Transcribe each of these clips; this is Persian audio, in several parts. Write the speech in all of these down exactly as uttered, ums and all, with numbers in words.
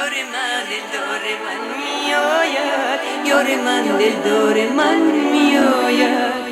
یار من دلدار من میآید، یار من دلدار من میآید.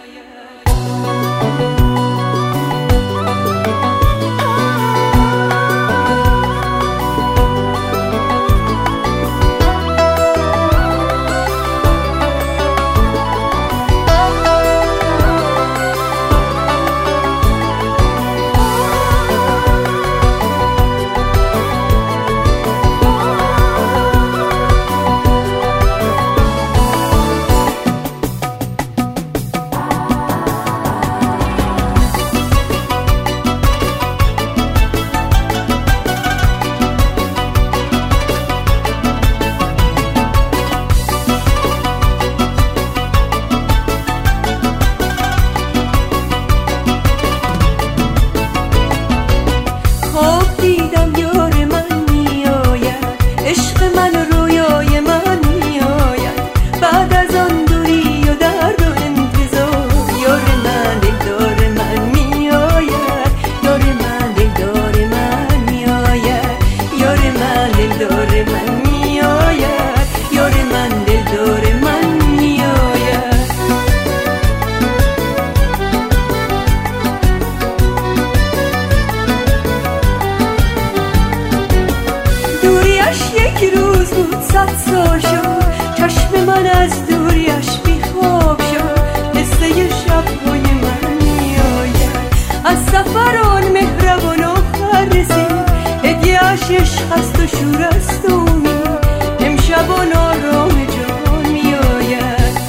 صد سال شد چشم من از دوریش بی خواب شد، قصه شب‌های من میآید. از سفر آن مهربان آخر رسید، هدیه‌اش عشق است و شور است و امید، امشب آن آرام جان میآید.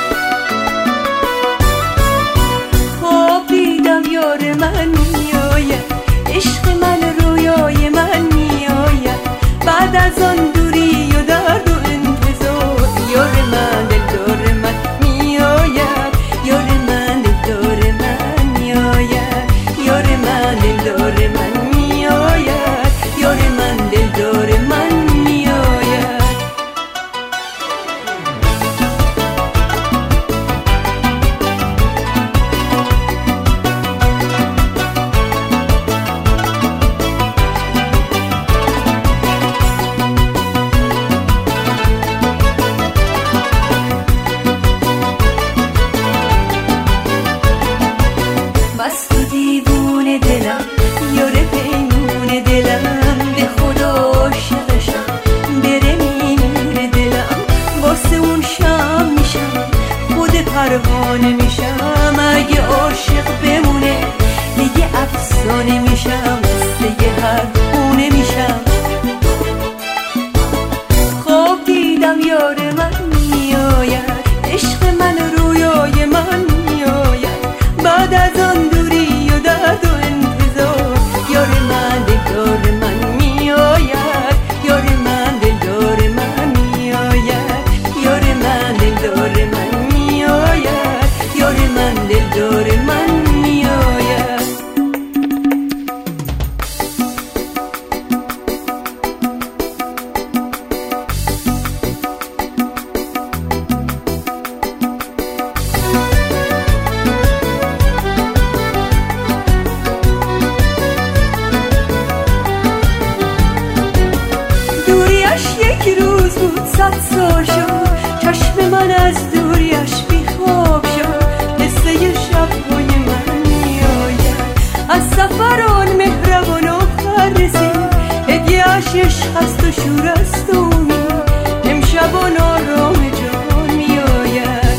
خواب دیدم یار من میآید، عشق من رویای من میآید. بعد از آن دوری و درد و انتظار، یار من دلدار من میآید، یار من دلدار من میآید، یار من دلدار من میآید، یار من دلدار من میآید. بس تو دیوونه دلم، یار پیمون دلم، به خدا عاشقشم، بره میمیره دلم. واسه اون شم میشم، خود پروانه میشم. اگه عاشق بمونه دیگه افسانه میشم، قصه هر خونه میشم. خواب دیدم یار من میآید، عشق من رویای من میآید. بعد از آن دوری و درد و انتظار، یار من دلدار من میآید، یار من دلدار من میآید، یار من دلدار من میآید، یار من دلدار من میآید. یک روز بود صد سال شد، چشم من از دوریش بی خواب شد، قصه شب‌های من میآید. از سفر آن مهربان آخر رسید، هدیه‌اش عشق است و شور است و امید، امشب آن آرام جان میآید.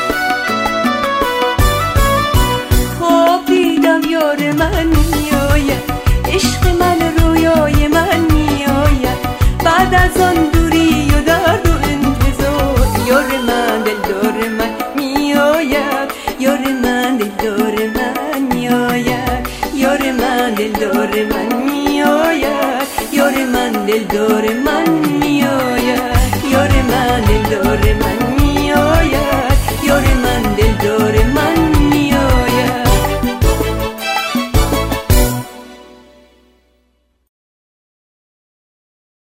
خواب دیدم یار من میآید، عشق من رویای من میآید. بعد از آن دوری و درد و انتظار، یار من دلدار من میآید، یار من دلدار من میآید، یار من دلدار من میآید، یار من دلدار من